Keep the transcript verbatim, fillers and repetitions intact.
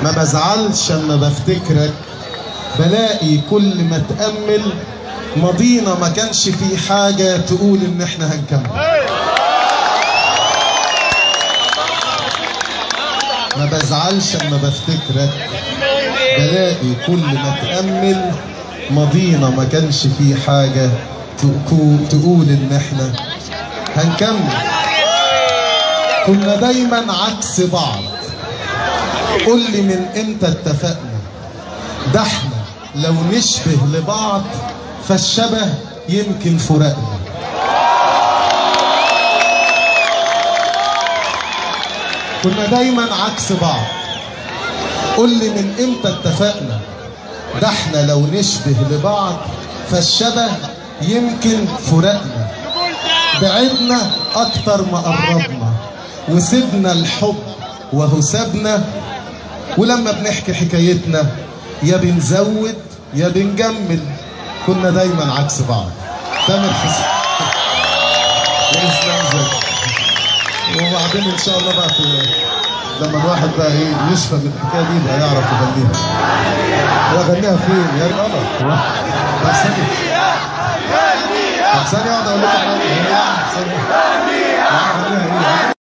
ما بزعلش اما بفتكرك، بلاقي كل ما اتأمل ماضينا ما كانش فيه حاجة تقول ان احنا هنكمل. ما بزعلش اما بفتكرك، بلاقي كل ما اتأمل ماضينا ما كانش فيه حاجة تقول ان احنا هنكمل. كنا دايما عكس بعض، قول لي من امتى اتفقنا؟ ده احنا لو نشبه لبعض فالشبه يمكن فراقنا. كنا دايما عكس بعض، قول لي من امتى اتفقنا؟ ده احنا لو نشبه لبعض فالشبه يمكن فراقنا. بعدنا اكتر ما قربنا، وسبنا الحب وهو سابنا. ولما بنحكي حكايتنا يا بنزود يا بنجمل. كنا دايما عكس بعض. تامر حسين وبعدين ان شاء الله بقى في لما الواحد بقى ايه يشفى من الحكايه دي بقى يعرف يغنيها. يغنيها فين يا رجاله؟ بس ثانيه ثانيه اقعد اقول لكم حاجه. ثانيه